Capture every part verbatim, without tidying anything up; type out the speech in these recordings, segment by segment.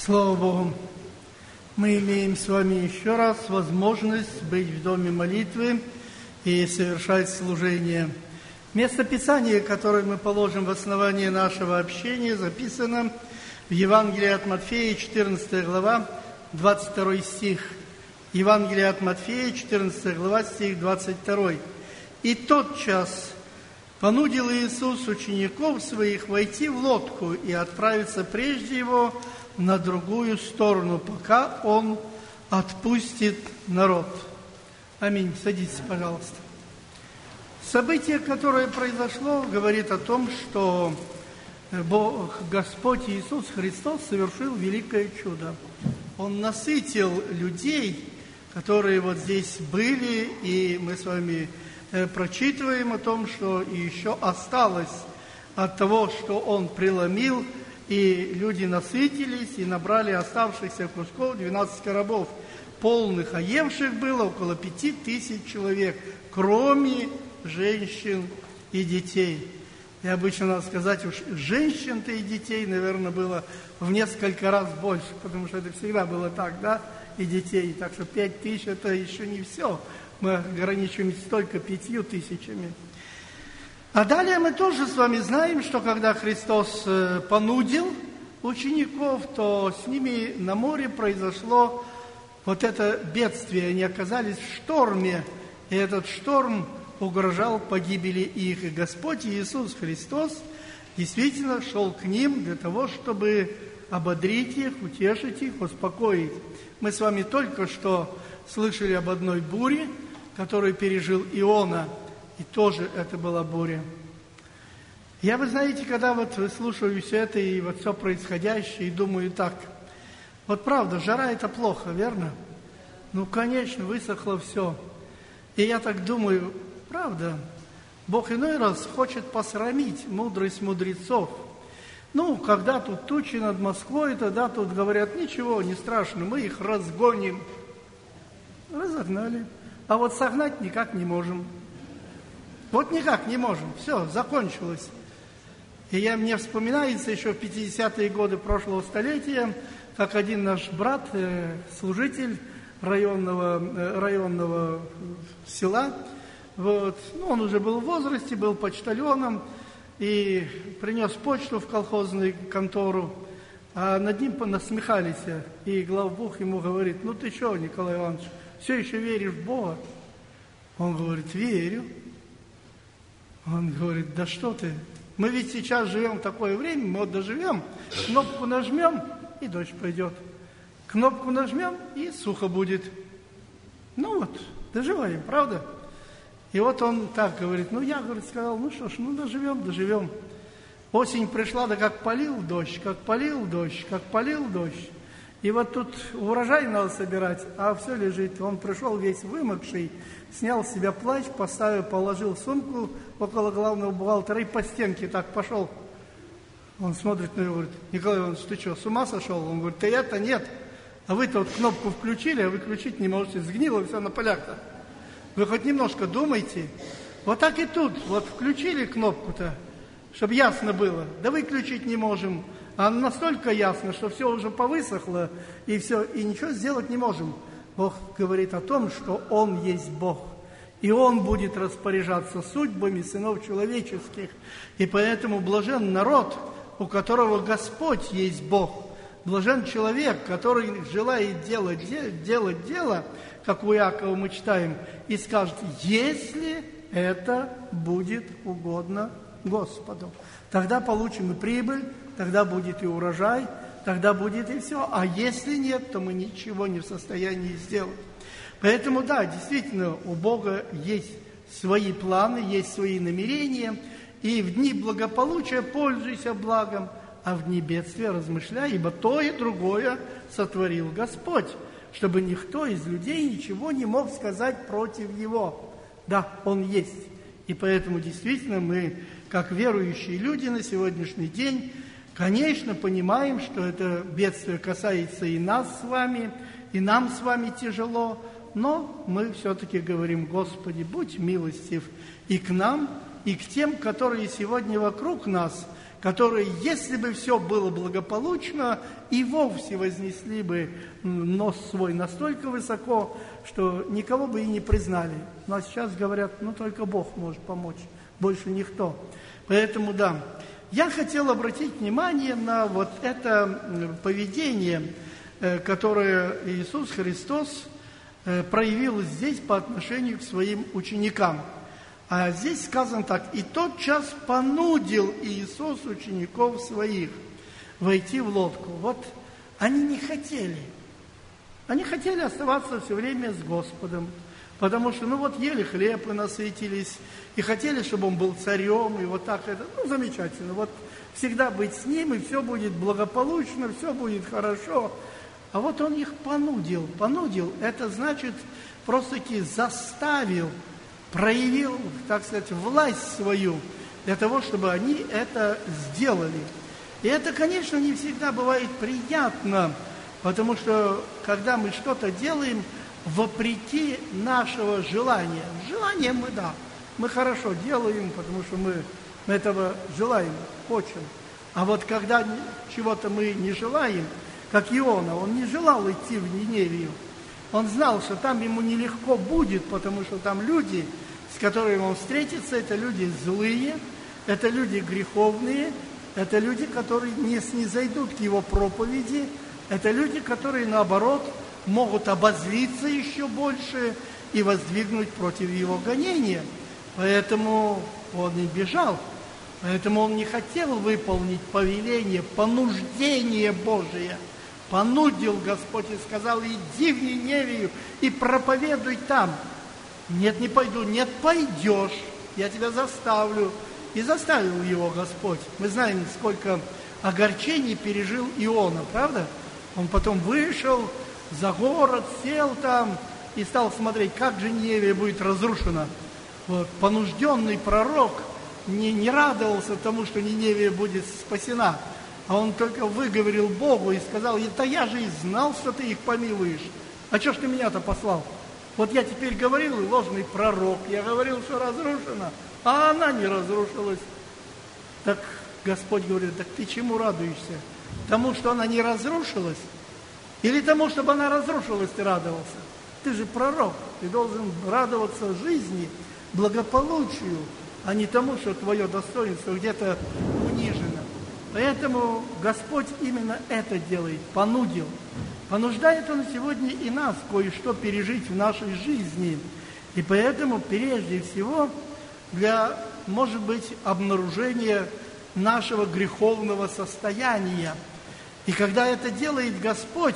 Слава Богу! Мы имеем с вами еще раз возможность быть в доме молитвы и совершать служение. Место Писания, которое мы положим в основание нашего общения, записано в Евангелии от Матфея, четырнадцатая глава, двадцать второй стих. Евангелие от Матфея, четырнадцатая глава, стих двадцать второй. «И тотчас понудил Иисус учеников своих войти в лодку и отправиться прежде его на другую сторону, пока он отпустит народ». Аминь. Садитесь, пожалуйста. Событие, которое произошло, говорит о том, что Бог, Господь Иисус Христос совершил великое чудо. Он насытил людей, которые вот здесь были, и мы с вами прочитываем о том, что еще осталось от того, что Он преломил, и люди насытились и набрали оставшихся кусков, двенадцать коробов полных, а евших было около пяти тысяч человек, кроме женщин и детей. И обычно надо сказать, уж женщин-то и детей, наверное, было в несколько раз больше, потому что это всегда было так, да, и детей. Так что пять тысяч – это еще не все. Мы ограничиваемся только пятью тысячами. А далее мы тоже с вами знаем, что когда Христос понудил учеников, то с ними на море произошло вот это бедствие. Они оказались в шторме, и этот шторм угрожал погибели их. И Господь Иисус Христос действительно шел к ним для того, чтобы ободрить их, утешить их, успокоить. Мы с вами только что слышали об одной буре, которую пережил Иона, и тоже это была буря. Я, вы знаете, когда вот слушаю все это и вот все происходящее, и думаю так, вот правда, жара это плохо, верно? Ну, конечно, высохло все. И я так думаю, правда, Бог иной раз хочет посрамить мудрость мудрецов. Ну, когда тут тучи над Москвой, тогда тут говорят, ничего, не страшно, мы их разгоним. Разогнали. А вот согнать никак не можем. Вот никак не можем. Все, закончилось. И я, мне вспоминается еще в пятидесятые годы прошлого столетия, как один наш брат, э, служитель районного, э, районного села, вот, ну, он уже был в возрасте, был почтальоном, и принес почту в колхозную контору, а над ним насмехались, и главбух ему говорит, ну ты что, Николай Иванович, все еще веришь в Бога? Он говорит, верю. Он говорит, да что ты, мы ведь сейчас живем в такое время, мы вот доживем, кнопку нажмем, и дождь пойдет. Кнопку нажмем, и сухо будет. Ну вот, доживаем, правда? И вот он так говорит, ну я, говорит, сказал, ну что ж, ну доживем, доживем. Осень пришла, да как полил дождь, как полил дождь, как полил дождь. И вот тут урожай надо собирать, а все лежит. Он пришел весь вымокший, снял с себя плащ, поставил, положил сумку около главного бухгалтера и по стенке так пошел. Он смотрит на него и говорит, Николай Иванович, ты что, с ума сошел? Он говорит, да я-то нет. А вы-то вот кнопку включили, а выключить не можете. Сгнило все на полях-то. Вы хоть немножко думайте. Вот так и тут. Вот включили кнопку-то, чтобы ясно было. Да выключить не можем. А настолько ясно, что все уже повысохло, и все, и ничего сделать не можем. Бог говорит о том, что Он есть Бог. И Он будет распоряжаться судьбами сынов человеческих. И поэтому блажен народ, у которого Господь есть Бог. Блажен человек, который желает делать, делать дело, как у Иакова мы читаем, и скажет, если это будет угодно Господу. Тогда получим и прибыль, тогда будет и урожай, тогда будет и все. А если нет, то мы ничего не в состоянии сделать. Поэтому, да, действительно, у Бога есть свои планы, есть свои намерения, и в дни благополучия пользуйся благом, а в дни бедствия размышляй, ибо то и другое сотворил Господь, чтобы никто из людей ничего не мог сказать против Его. Да, Он есть. И поэтому действительно мы, как верующие люди на сегодняшний день, конечно, понимаем, что это бедствие касается и нас с вами, и нам с вами тяжело, но мы все-таки говорим, Господи, будь милостив и к нам, и к тем, которые сегодня вокруг нас, которые, если бы все было благополучно, и вовсе вознесли бы нос свой настолько высоко, что никого бы и не признали. Ну, а сейчас говорят, ну, только Бог может помочь, больше никто. Поэтому, да, я хотел обратить внимание на вот это поведение, которое Иисус Христос проявил здесь по отношению к своим ученикам. А здесь сказано так: «И тотчас понудил Иисус учеников своих войти в лодку». Вот они не хотели. Они хотели оставаться все время с Господом, потому что, ну вот, ели хлеб и насытились, и хотели, чтобы Он был царем, и вот так это, ну, замечательно. Вот всегда быть с Ним, и все будет благополучно, все будет хорошо. А вот Он их понудил. Понудил, это значит, просто-таки заставил, проявил, так сказать, власть свою для того, чтобы они это сделали. И это, конечно, не всегда бывает приятно, потому что, когда мы что-то делаем вопреки нашего желания. Желание мы, да, мы хорошо делаем, потому что мы этого желаем, хотим. А вот когда чего-то мы не желаем, как Иона, он не желал идти в Ниневию. Он знал, что там ему нелегко будет, потому что там люди, с которыми он встретится, это люди злые, это люди греховные, это люди, которые не снизойдут к его проповеди, это люди, которые, наоборот, могут обозлиться еще больше и воздвигнуть против его гонения. Поэтому он и бежал, поэтому он не хотел выполнить повеление, понуждение Божие. Понудил Господь и сказал: иди в Ниневию и проповедуй там. Нет, не пойду. Нет, пойдешь, я тебя заставлю. И заставил его Господь. Мы знаем, сколько огорчений пережил Иона, правда? Он потом вышел за город, сел там и стал смотреть, как же Ниневия будет разрушена. Вот. Понужденный пророк не, не радовался тому, что Ниневия будет спасена. А он только выговорил Богу и сказал: да я же и знал, что ты их помилуешь. А что ж ты меня-то послал? Вот я теперь говорил, ложный пророк, я говорил, что разрушена, а она не разрушилась. Так Господь говорит: так ты чему радуешься? Тому, что она не разрушилась? Или тому, чтобы она разрушилась, ты радовался? Ты же пророк, ты должен радоваться жизни, благополучию, а не тому, что твое достоинство где-то унижено. Поэтому Господь именно это делает, понудил. Понуждает Он сегодня и нас кое-что пережить в нашей жизни. И поэтому, прежде всего, для, может быть, обнаружения нашего греховного состояния. И когда это делает Господь,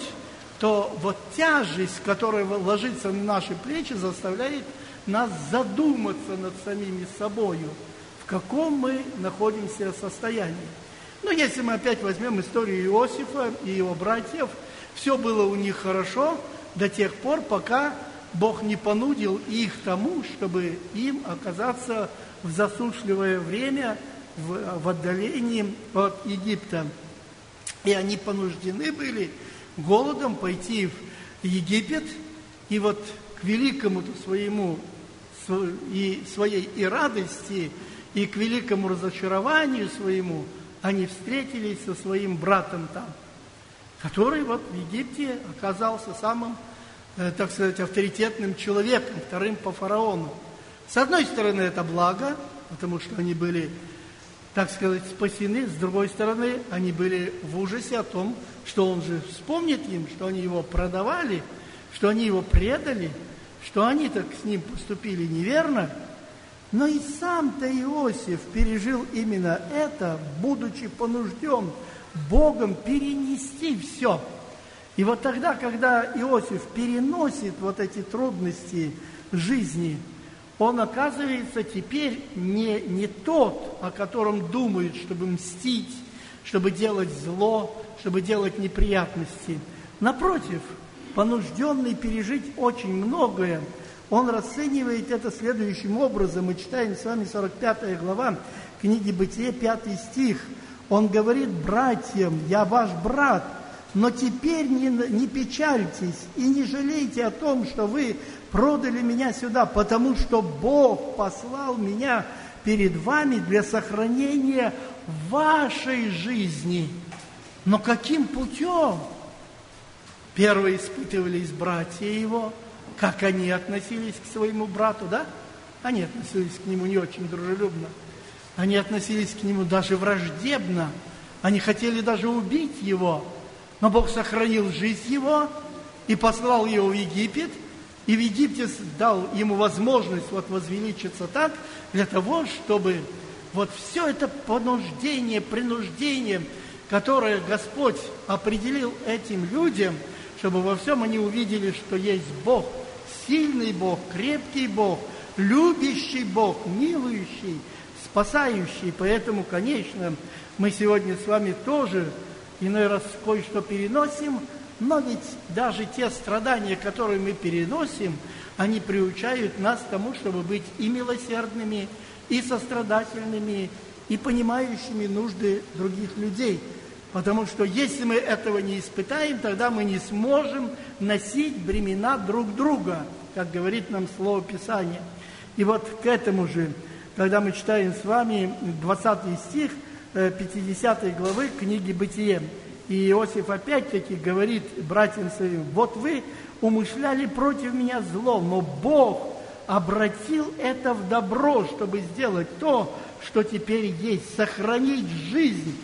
то вот тяжесть, которая ложится на наши плечи, заставляет нас задуматься над самими собою, в каком мы находимся состоянии. Но если мы опять возьмем историю Иосифа и его братьев, все было у них хорошо до тех пор, пока Бог не понудил их тому, чтобы им оказаться в засушливое время в, в отдалении от Египта. И они понуждены были голодом пойти в Египет, и вот к великому своему и своей и радости, и к великому разочарованию своему они встретились со своим братом там, который вот в Египте оказался самым, э, так сказать, авторитетным человеком, вторым по фараону. С одной стороны, это благо, потому что они были, так сказать, спасены. С другой стороны, они были в ужасе о том, что он же вспомнит им, что они его продавали, что они его предали, что они так с ним поступили неверно. Но и сам-то Иосиф пережил именно это, будучи понужден Богом перенести все. И вот тогда, когда Иосиф переносит вот эти трудности жизни, он оказывается теперь не, не тот, о котором думают, чтобы мстить, чтобы делать зло, чтобы делать неприятности. Напротив, понужденный пережить очень многое, он расценивает это следующим образом. Мы читаем с вами сорок пятая глава книги Бытие, пятый стих. Он говорит: братьям, я ваш брат, но теперь не, не печальтесь и не жалейте о том, что вы продали меня сюда, потому что Бог послал меня перед вами для сохранения в вашей жизни. Но каким путем? Первые испытывались братья его, как они относились к своему брату, да? Они относились к нему не очень дружелюбно. Они относились к нему даже враждебно. Они хотели даже убить его. Но Бог сохранил жизнь его и послал его в Египет. И в Египте дал ему возможность вот возвеличиться так, для того, чтобы вот все это понуждение, принуждение, которое Господь определил этим людям, чтобы во всем они увидели, что есть Бог, сильный Бог, крепкий Бог, любящий Бог, милующий, спасающий. Поэтому, конечно, мы сегодня с вами тоже иной раз кое-что переносим, но ведь даже те страдания, которые мы переносим, они приучают нас к тому, чтобы быть и милосердными, и сострадательными, и понимающими нужды других людей. Потому что если мы этого не испытаем, тогда мы не сможем носить бремена друг друга, как говорит нам Слово Писания. И вот к этому же, когда мы читаем с вами двадцатый стих пятидесятой главы книги «Бытие», и Иосиф опять-таки говорит братьям своим: вот вы умышляли против меня зло, но Бог обратил это в добро, чтобы сделать то, что теперь есть, сохранить жизнь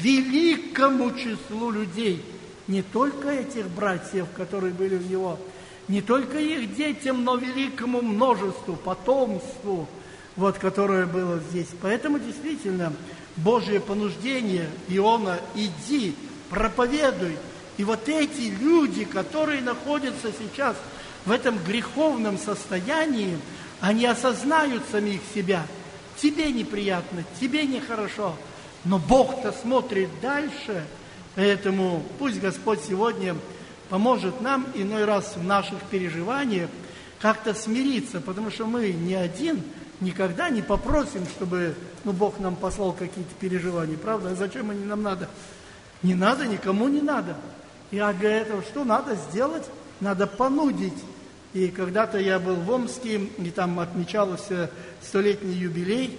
великому числу людей. Не только этих братьев, которые были у него, не только их детям, но великому множеству, потомству, вот, которое было здесь. Поэтому действительно Божье понуждение: Иона, иди, проповедуй. И вот эти люди, которые находятся сейчас в этом греховном состоянии, они осознают самих себя. Тебе неприятно, тебе нехорошо, но Бог-то смотрит дальше. Поэтому пусть Господь сегодня поможет нам иной раз в наших переживаниях как-то смириться, потому что мы ни один никогда не попросим, чтобы ну, Бог нам послал какие-то переживания, правда? А зачем они нам надо? Не надо, никому не надо. И а для этого что надо сделать? Надо понудить. И когда-то я был в Омске, и там отмечался столетний юбилей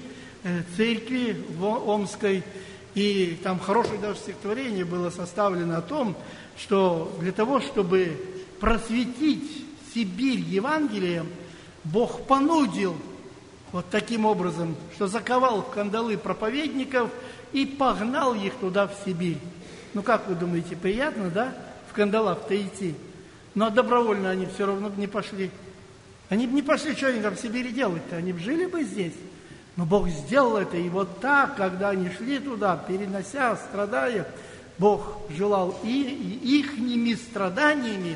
церкви Омской, и там хорошее даже стихотворение было составлено о том, что для того, чтобы просветить Сибирь Евангелием, Бог понудил вот таким образом, что заковал в кандалы проповедников и погнал их туда, в Сибирь. Ну, как вы думаете, приятно, да, в кандалах-то идти? Но добровольно они все равно бы не пошли. Они бы не пошли, что они там в Сибири делать-то? Они бы жили бы здесь. Но Бог сделал это, и вот так, когда они шли туда, перенося, страдая, Бог желал и, и ихними страданиями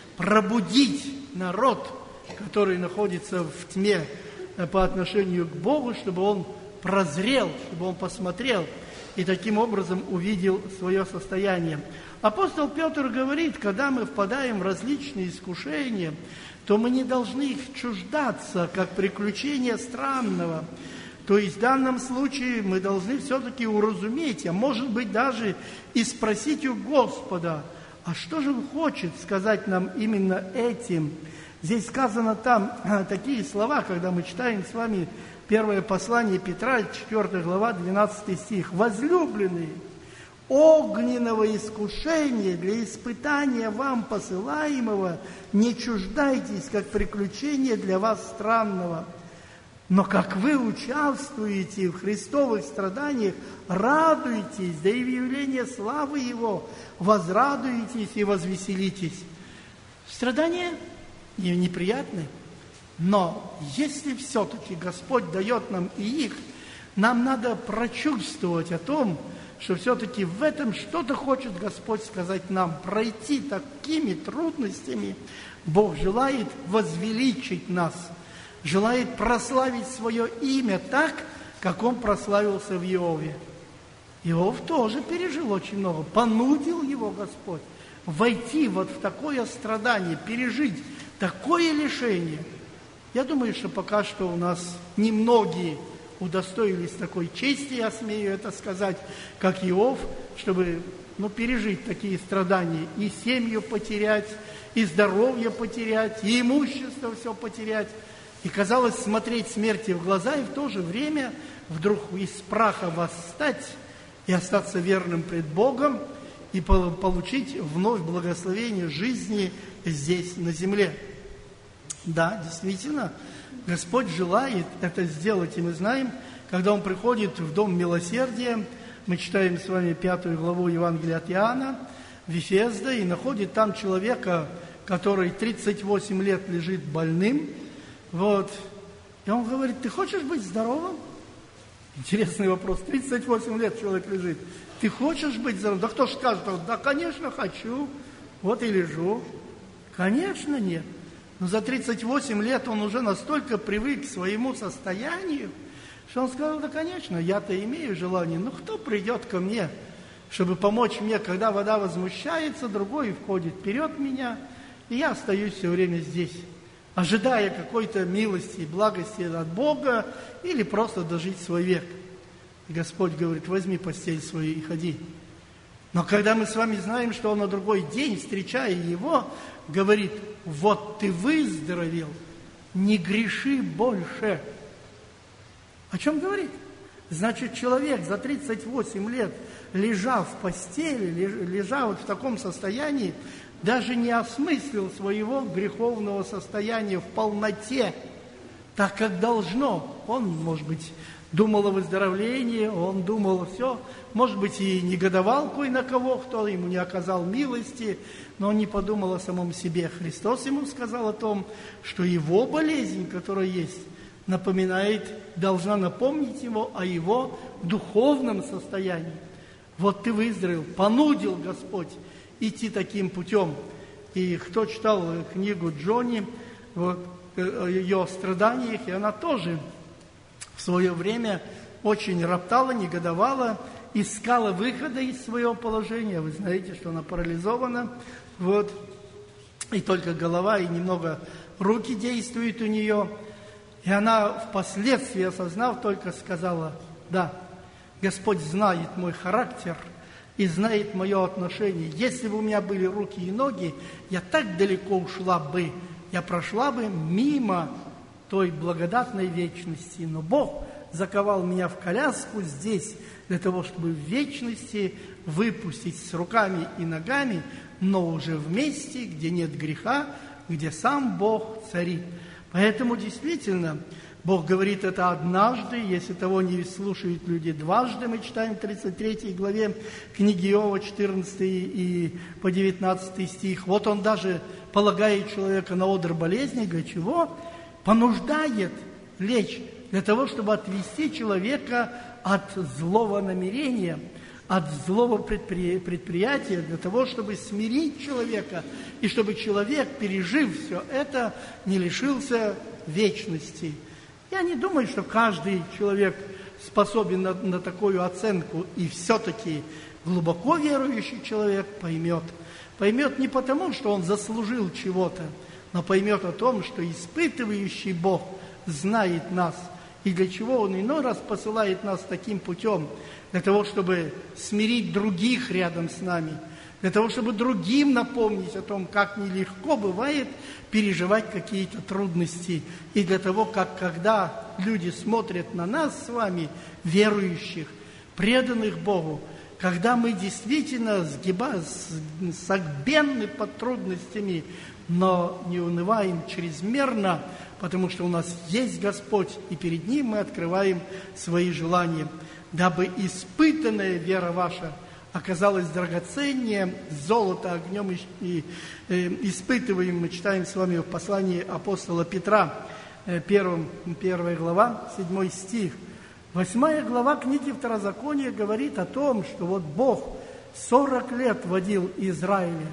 пробудить народ, который находится в тьме по отношению к Богу, чтобы он прозрел, чтобы он посмотрел и таким образом увидел свое состояние. Апостол Петр говорит, когда мы впадаем в различные искушения, то мы не должны их чуждаться, как приключения странного. То есть в данном случае мы должны все-таки уразуметь, а может быть даже и спросить у Господа, а что же Он хочет сказать нам именно этим? Здесь сказано там такие слова, когда мы читаем с вами первое послание Петра, четвёртая глава, двенадцатый стих. «Возлюбленные, огненного искушения для испытания вам посылаемого не чуждайтесь, как приключения для вас странного. Но как вы участвуете в христовых страданиях, радуйтесь, да и в явлении славы Его возрадуйтесь и возвеселитесь». Страдания неприятны, но если все-таки Господь дает нам и их, нам надо прочувствовать о том, что все-таки в этом что-то хочет Господь сказать нам, пройти такими трудностями. Бог желает возвеличить нас, желает прославить свое имя так, как Он прославился в Иове. Иов тоже пережил очень много, понудил его Господь войти вот в такое страдание, пережить такое лишение. Я думаю, что пока что у нас немногие удостоились такой чести, я смею это сказать, как Иов, чтобы ну, пережить такие страдания, и семью потерять, и здоровье потерять, и имущество все потерять. И казалось смотреть смерти в глаза, и в то же время вдруг из праха восстать и остаться верным пред Богом, и получить вновь благословение жизни здесь, на земле. Да, действительно, Господь желает это сделать, и мы знаем, когда Он приходит в Дом Милосердия, мы читаем с вами пятую главу Евангелия от Иоанна, Вифезда, и находит там человека, который тридцать восемь лет лежит больным, вот, и он говорит: ты хочешь быть здоровым? Интересный вопрос, тридцать восемь лет человек лежит, ты хочешь быть здоровым? Да кто ж скажет: да, конечно, хочу, вот и лежу. Конечно, нет. Но за тридцать восемь лет он уже настолько привык к своему состоянию, что он сказал: да, конечно, я-то имею желание, но кто придет ко мне, чтобы помочь мне, когда вода возмущается, другой входит вперед меня, и я остаюсь все время здесь, ожидая какой-то милости и благости от Бога, или просто дожить свой век. И Господь говорит: возьми постель свою и ходи. Но когда мы с вами знаем, что он на другой день, встречая его, говорит: вот ты выздоровел, не греши больше. О чем говорит? Значит, человек за тридцать восемь лет, лежа в постели, лежа вот в таком состоянии, даже не осмыслил своего греховного состояния в полноте, так как должно. Он, может быть, думал о выздоровлении, он думал все, может быть, и негодовал кое на кого, кто ему не оказал милости, но он не подумал о самом себе. Христос ему сказал о том, что его болезнь, которая есть, напоминает, должна напомнить ему о его духовном состоянии. Вот ты выздоровел, понудил Господь идти таким путем. И кто читал книгу Джонни, вот, о ее страданиях, и она тоже в свое время очень роптала, негодовала, искала выхода из своего положения. Вы знаете, что она парализована, вот, и только голова, и немного руки действуют у нее. И она впоследствии, осознав, только сказала: да, Господь знает мой характер и знает мое отношение. Если бы у меня были руки и ноги, я так далеко ушла бы, я прошла бы мимо той благодатной вечности. Но Бог заковал меня в коляску здесь, для того, чтобы в вечности выпустить с руками и ногами, но уже в месте, где нет греха, где сам Бог царит. Поэтому действительно Бог говорит это однажды, если того не слушают люди дважды. Мы читаем в тридцать третьей главе книги Иова, четырнадцатый и по девятнадцатый стих. Вот Он даже полагает человека на одр болезни. Для чего? Понуждает лечь, для того, чтобы отвести человека от злого намерения, от злого предпри... предприятия, для того, чтобы смирить человека, и чтобы человек, пережив все это, не лишился вечности. Я не думаю, что каждый человек способен на, на такую оценку, и все-таки глубоко верующий человек поймет. Поймет не потому, что он заслужил чего-то, но поймет о том, что испытывающий Бог знает нас, и для чего Он иной раз посылает нас таким путем, для того, чтобы смирить других рядом с нами, для того, чтобы другим напомнить о том, как нелегко бывает переживать какие-то трудности, и для того, как когда люди смотрят на нас с вами, верующих, преданных Богу, когда мы действительно сгиба, согбенны под трудностями, но не унываем чрезмерно, потому что у нас есть Господь, и перед Ним мы открываем свои желания, дабы испытанная вера ваша оказалась драгоценнее золота огнем, и, и э, испытываем, мы читаем с вами в послании апостола Петра, э, первым, первая глава, седьмой стих. Восьмая глава книги Второзакония говорит о том, что вот Бог сорок лет водил Израиля,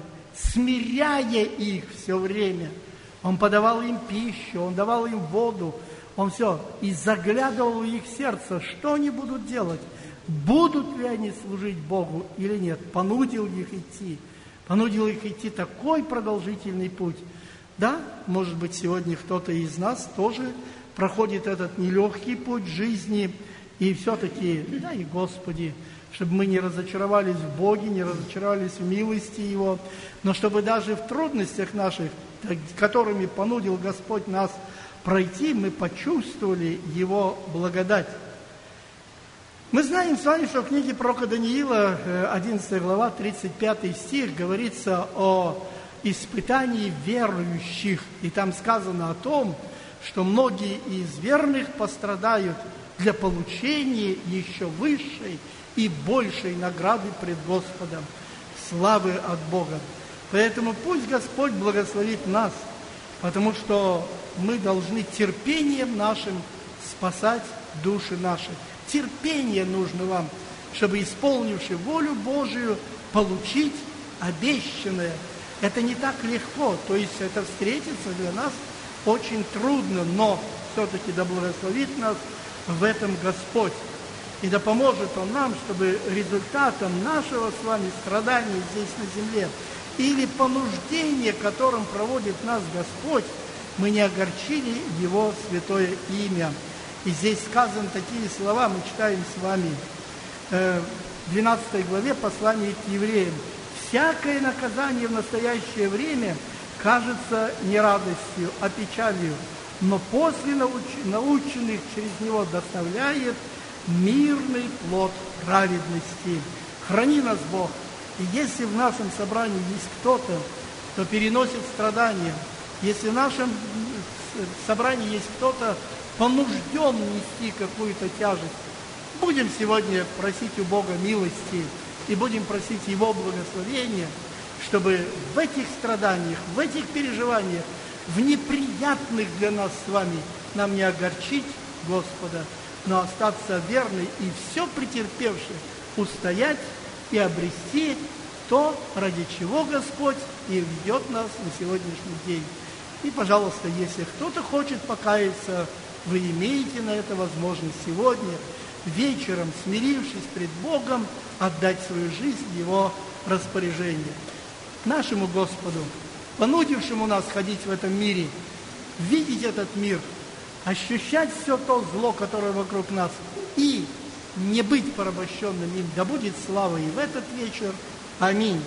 смиряя их все время. Он подавал им пищу, Он давал им воду, Он все, и заглядывал в их сердце, что они будут делать, будут ли они служить Богу или нет. Понудил их идти, понудил их идти такой продолжительный путь. Да, может быть, сегодня кто-то из нас тоже проходит этот нелегкий путь жизни, и все-таки, да и Господи, чтобы мы не разочаровались в Боге, не разочаровались в милости Его, но чтобы даже в трудностях наших, которыми понудил Господь нас пройти, мы почувствовали Его благодать. Мы знаем с вами, что в книге пророка Даниила, одиннадцатая глава, тридцать пятый стих, говорится о испытании верующих. И там сказано о том, что многие из верных пострадают для получения еще высшей и большей награды пред Господом, славы от Бога. Поэтому пусть Господь благословит нас, потому что мы должны терпением нашим спасать души наши. Терпение нужно вам, чтобы, исполнивши волю Божию, получить обещанное. Это не так легко, то есть это встретиться для нас очень трудно, но все-таки да благословит нас в этом Господь. И да поможет Он нам, чтобы результатом нашего с вами страдания здесь на земле или понуждения, которым проводит нас Господь, мы не огорчили Его святое имя. И здесь сказаны такие слова, мы читаем с вами э, в двенадцатой главе послания к евреям. «Всякое наказание в настоящее время кажется не радостью, а печалью, но после науч... наученных через него доставляет мирный плод праведности». Храни нас Бог. И если в нашем собрании есть кто-то, кто переносит страдания, если в нашем собрании есть кто-то, понужден нести какую-то тяжесть, будем сегодня просить у Бога милости и будем просить Его благословения, чтобы в этих страданиях, в этих переживаниях, в неприятных для нас с вами, нам не огорчить Господа, но остаться верной и все претерпевши, устоять и обрести то, ради чего Господь и ведет нас на сегодняшний день. И, пожалуйста, если кто-то хочет покаяться, вы имеете на это возможность сегодня, вечером, смирившись пред Богом, отдать свою жизнь в Его распоряжение. Нашему Господу, понудившему нас ходить в этом мире, видеть этот мир, ощущать все то зло, которое вокруг нас, и не быть порабощенным им, да будет слава и в этот вечер. Аминь.